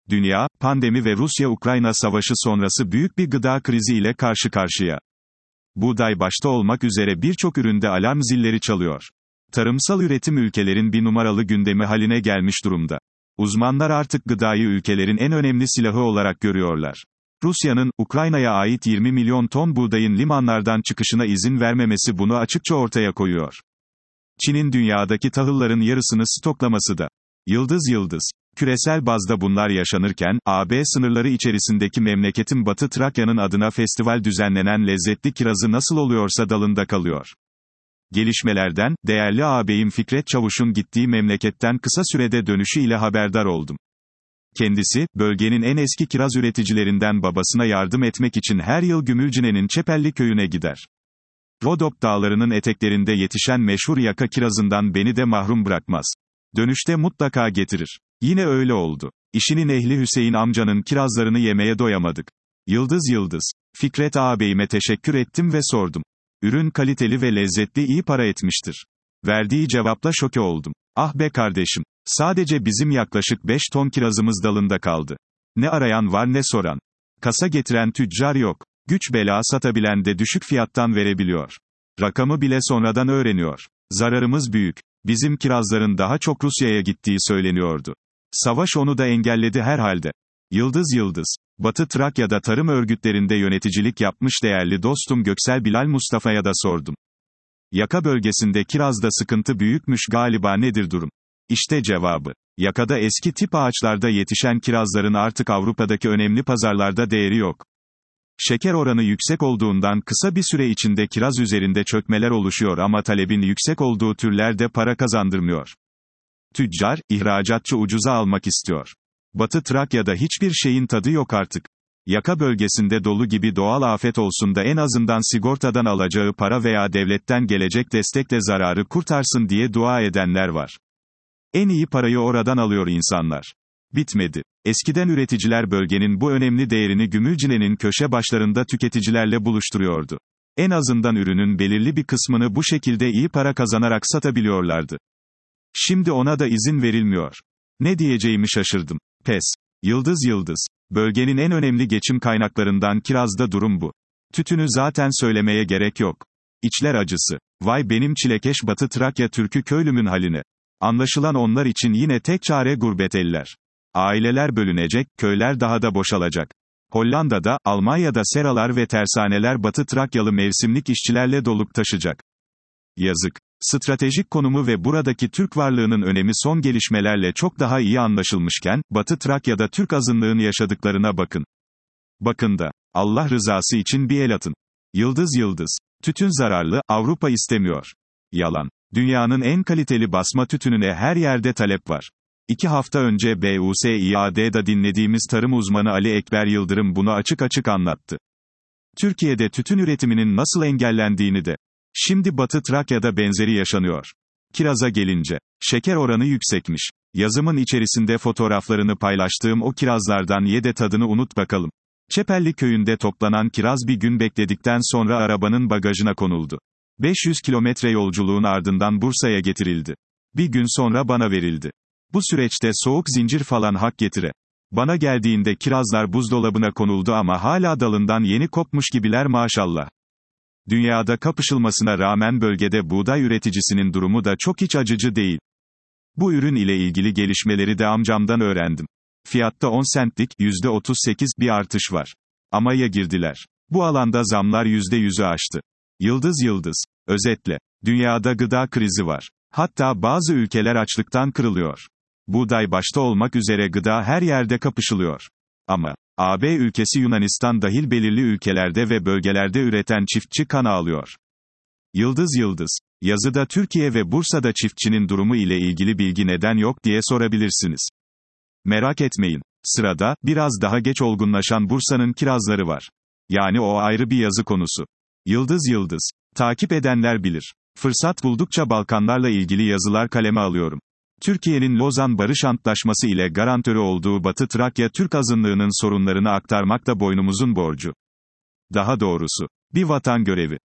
Dünya, pandemi ve Rusya-Ukrayna savaşı sonrası büyük bir gıda krizi ile karşı karşıya. Buğday başta olmak üzere birçok üründe alarm zilleri çalıyor. Tarımsal üretim ülkelerin bir numaralı gündemi haline gelmiş durumda. Uzmanlar artık gıdayı ülkelerin en önemli silahı olarak görüyorlar. Rusya'nın, Ukrayna'ya ait 20 milyon ton buğdayın limanlardan çıkışına izin vermemesi bunu açıkça ortaya koyuyor. Çin'in dünyadaki tahılların yarısını stoklaması da. Yıldız. Küresel bazda bunlar yaşanırken, AB sınırları içerisindeki memleketin Batı Trakya'nın adına festival düzenlenen lezzetli kirazı nasıl oluyorsa dalında kalıyor. Gelişmelerden, değerli ağabeyim Fikret Çavuş'un gittiği memleketten kısa sürede dönüşü ile haberdar oldum. Kendisi, bölgenin en eski kiraz üreticilerinden babasına yardım etmek için her yıl Gümülcine'nin Çepelli köyüne gider. Rodop dağlarının eteklerinde yetişen meşhur yaka kirazından beni de mahrum bırakmaz. Dönüşte mutlaka getirir. Yine öyle oldu. İşinin ehli Hüseyin amcanın kirazlarını yemeye doyamadık. Yıldız. Fikret ağabeyime teşekkür ettim ve sordum. Ürün kaliteli ve lezzetli, iyi para etmiştir. Verdiği cevapla şoke oldum. Ah be kardeşim. Sadece bizim yaklaşık 5 ton kirazımız dalında kaldı. Ne arayan var ne soran. Kasa getiren tüccar yok. Güç bela satabilen de düşük fiyattan verebiliyor. Rakamı bile sonradan öğreniyor. Zararımız büyük. Bizim kirazların daha çok Rusya'ya gittiği söyleniyordu. Savaş onu da engelledi herhalde. Yıldız. Batı Trakya'da tarım örgütlerinde yöneticilik yapmış değerli dostum Göksel Bilal Mustafa'ya da sordum. Yaka bölgesinde kirazda sıkıntı büyükmüş galiba, nedir durum? İşte cevabı. Yakada eski tip ağaçlarda yetişen kirazların artık Avrupa'daki önemli pazarlarda değeri yok. Şeker oranı yüksek olduğundan kısa bir süre içinde kiraz üzerinde çökmeler oluşuyor ama talebin yüksek olduğu türler de para kazandırmıyor. Tüccar, ihracatçı ucuza almak istiyor. Batı Trakya'da hiçbir şeyin tadı yok artık. Yaka bölgesinde dolu gibi doğal afet olsun da en azından sigortadan alacağı para veya devletten gelecek destekle zararı kurtarsın diye dua edenler var. En iyi parayı oradan alıyor insanlar. Bitmedi. Eskiden üreticiler bölgenin bu önemli değerini Gümülcine'nin köşe başlarında tüketicilerle buluşturuyordu. En azından ürünün belirli bir kısmını bu şekilde iyi para kazanarak satabiliyorlardı. Şimdi ona da izin verilmiyor. Ne diyeceğimi şaşırdım. Pes. Yıldız. Bölgenin en önemli geçim kaynaklarından kirazda durum bu. Tütünü zaten söylemeye gerek yok. İçler acısı. Vay benim çilekeş Batı Trakya Türkü köylümün haline. Anlaşılan onlar için yine tek çare gurbet eller. Aileler bölünecek, köyler daha da boşalacak. Hollanda'da, Almanya'da seralar ve tersaneler Batı Trakyalı mevsimlik işçilerle dolup taşacak. Yazık. Stratejik konumu ve buradaki Türk varlığının önemi son gelişmelerle çok daha iyi anlaşılmışken, Batı Trakya'da Türk azınlığın yaşadıklarına bakın. Bakın da, Allah rızası için bir el atın. Yıldız. Tütün zararlı, Avrupa istemiyor. Yalan. Dünyanın en kaliteli basma tütününe her yerde talep var. 2 hafta önce BUSİAD'da dinlediğimiz tarım uzmanı Ali Ekber Yıldırım bunu açık açık anlattı. Türkiye'de tütün üretiminin nasıl engellendiğini de. Şimdi Batı Trakya'da benzeri yaşanıyor. Kiraza gelince, şeker oranı yüksekmiş. Yazımın içerisinde fotoğraflarını paylaştığım o kirazlardan ye de tadını unut bakalım. Çepelli köyünde toplanan kiraz bir gün bekledikten sonra arabanın bagajına konuldu. 500 kilometre yolculuğun ardından Bursa'ya getirildi. Bir gün sonra bana verildi. Bu süreçte soğuk zincir falan hak getire. Bana geldiğinde kirazlar buzdolabına konuldu ama hala dalından yeni kopmuş gibiler maşallah. Dünyada kapışılmasına rağmen bölgede buğday üreticisinin durumu da çok iç acıcı değil. Bu ürün ile ilgili gelişmeleri de amcamdan öğrendim. Fiyatta 10 sentlik, %38 bir artış var. Ama ya girdiler? Bu alanda zamlar %100'ü aştı. Yıldız. Özetle, dünyada gıda krizi var. Hatta bazı ülkeler açlıktan kırılıyor. Buğday başta olmak üzere gıda her yerde kapışılıyor. Ama, AB ülkesi Yunanistan dahil belirli ülkelerde ve bölgelerde üreten çiftçi kan ağlıyor. Yıldız. Yazıda Türkiye ve Bursa'da çiftçinin durumu ile ilgili bilgi neden yok diye sorabilirsiniz. Merak etmeyin. Sırada, biraz daha geç olgunlaşan Bursa'nın kirazları var. Yani o ayrı bir yazı konusu. Yıldız. Takip edenler bilir. Fırsat buldukça Balkanlarla ilgili yazılar kaleme alıyorum. Türkiye'nin Lozan Barış Antlaşması ile garantörü olduğu Batı Trakya Türk azınlığının sorunlarını aktarmak da boynumuzun borcu. Daha doğrusu, bir vatan görevi.